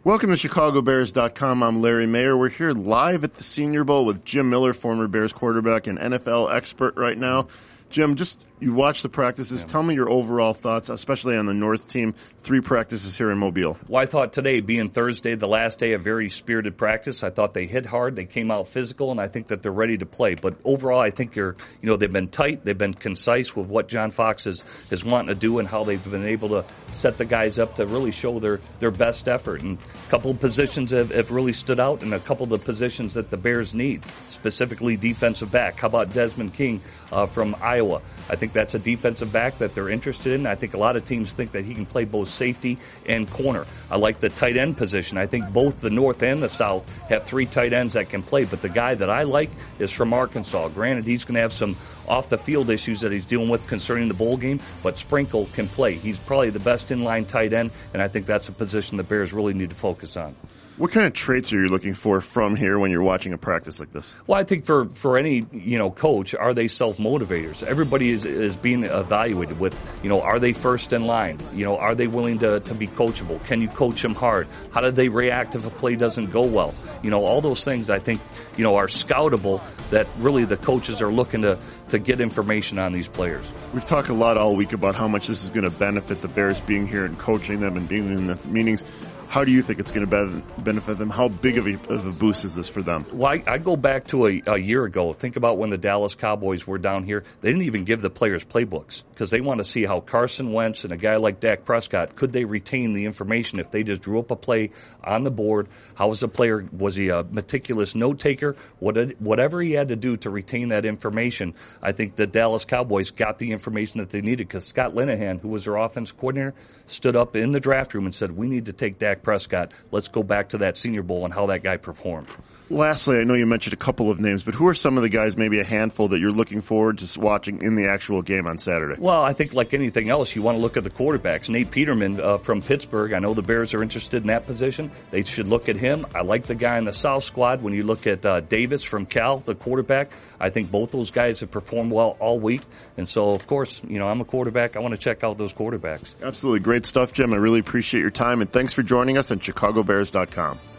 Welcome to ChicagoBears.com. I'm Larry Mayer. We're here live at the Senior Bowl with Jim Miller, former Bears quarterback and NFL expert right now. Jim, you watched the practices. Tell me your overall thoughts, especially on the North team. 3 practices here in Mobile. Well, I thought today, being Thursday, the last day, a very spirited practice. I thought they hit hard, they came out physical, and I think that they're ready to play. But overall, I think they've been tight, they've been concise with what John Fox is wanting to do and how they've been able to set the guys up to really show their best effort. And a couple of positions have really stood out, and a couple of the positions that the Bears need, specifically defensive back. How about Desmond King from Iowa? I think that's a defensive back that they're interested in. I think a lot of teams think that he can play both safety and corner. I like the tight end position. I think both the North and the South have 3 tight ends that can play, but the guy that I like is from Arkansas. Granted, he's going to have some off-the-field issues that he's dealing with concerning the bowl game, but Sprinkle can play. He's probably the best in-line tight end, and I think that's a position the Bears really need to focus on. What kind of traits are you looking for from here when you're watching a practice like this? Well, I think for any coach, are they self-motivators? Everybody is being evaluated with, are they first in line? Are they willing to be coachable? Can you coach them hard? How do they react if a play doesn't go well? All those things I think are scoutable, that really the coaches are looking to get information on these players. We've talked a lot all week about how much this is going to benefit the Bears being here and coaching them and being in the meetings. How do you think it's going to benefit them? How big of a boost is this for them? Well, I go back to a year ago. Think about when the Dallas Cowboys were down here. They didn't even give the players playbooks because they want to see how Carson Wentz and a guy like Dak Prescott, could they retain the information if they just drew up a play on the board? How was the player? Was he a meticulous note taker? Whatever he had to do to retain that information, I think the Dallas Cowboys got the information that they needed because Scott Linehan, who was their offense coordinator, stood up in the draft room and said, we need to take Dak Prescott. Let's go back to that Senior Bowl and how that guy performed. Lastly, I know you mentioned a couple of names, but who are some of the guys, maybe a handful, that you're looking forward to watching in the actual game on Saturday? Well, I think like anything else, you want to look at the quarterbacks. Nate Peterman from Pittsburgh, I know the Bears are interested in that position. They should look at him. I like the guy in the South squad. When you look at Davis from Cal, the quarterback, I think both those guys have performed well all week. And so, of course, I'm a quarterback. I want to check out those quarterbacks. Absolutely. Great stuff, Jim. I really appreciate your time, and thanks for joining us on ChicagoBears.com.